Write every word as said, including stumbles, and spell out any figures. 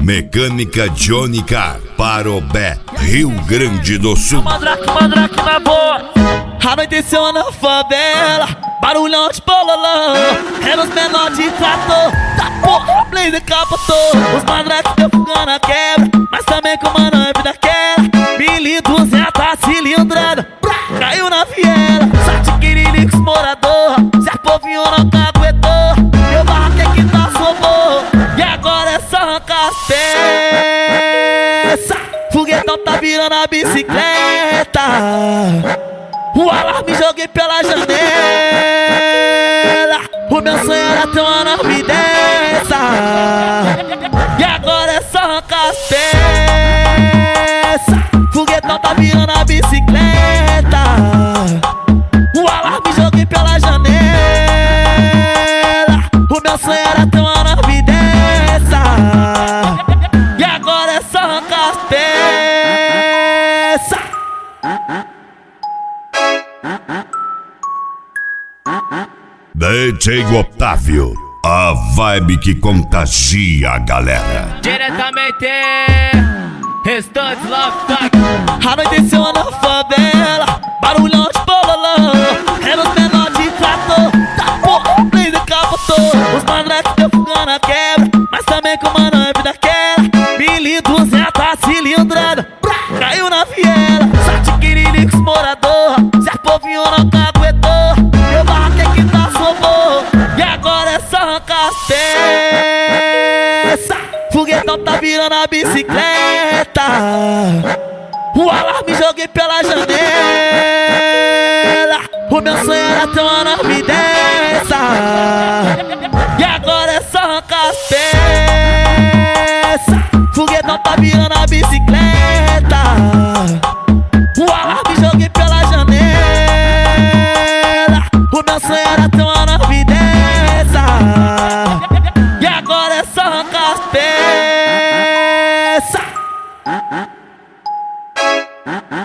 Mecânica Johnny Car, Parobé, Rio Grande do Sul. Mandrake, mandrake na boa. Anoiteceu na favela, barulhão de bololão. É nos menores de trator, tá porra, blazer capotou. Os mandrake deu fuga na quebra, mas também com uma nave daquela. Mil e duzentas cilindrada, caiu na viela. Sete quiriricos morador, se a povinho não caguetou. Meu barraco é que tá sobor, e agora é só arrancar as peças. Foguetão tá virando a bicicleta. O alarme joguei pela janela. O meu sonho era ter uma nave dessa, e agora é só arrancar as peças. Foguetão tá virando a bicicleta. O alarme joguei pela janela. O meu sonho era ter uma nave dessa, e agora é só arrancar as peças. D J Otávio, a vibe que contagia a galera. Diretamente, Restantes Love Fuck. Anoiteceu na favela, barulhão de bololão. É nos menores de trator, tá porra, blazer capotou. Os mandrake deu fuga na quebra, mas também com uma nave daquela. Mil e duzentas cilindrada, caiu na viela. Sete quiriricos morador, se a povinho não caguetou. Meu barraco é que tá sobor, e agora é só arrancar as peças. Foguetão tá virando a bicicleta. O alarme joguei pela janela. O meu sonho era ter uma nave dessa, e agora é só arrancar as peças. Foguetão tá virando a bicicleta. O alarme joguei pela janela. O meu sonho era ter uma nave dessa, e agora é só arrancar as peças.